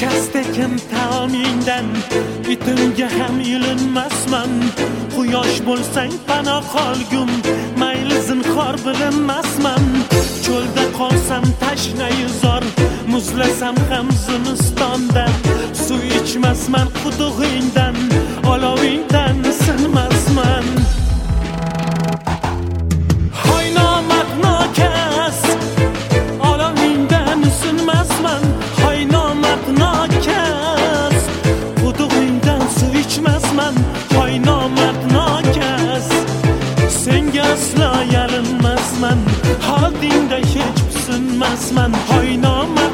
Kastekin taomingdan itimga ham ilinmasman. Quyosh bo'lsang panoh qolgum, mayli zinhor bilinmasman. Cho'lda qolsam tashnayi zor, muzlasam ham zimistonda. Suv ichmasman qudug'ingdan, olovingdan sinmasman. Hoy nomard nokas, olovingdan sinmasman. Hoy nomard nokas, qudug'ingdan suv ichmasman. Hoy nomard nokas, senga aslo yalinmasman. Holdingda hech tusinmasman. Hoy nomard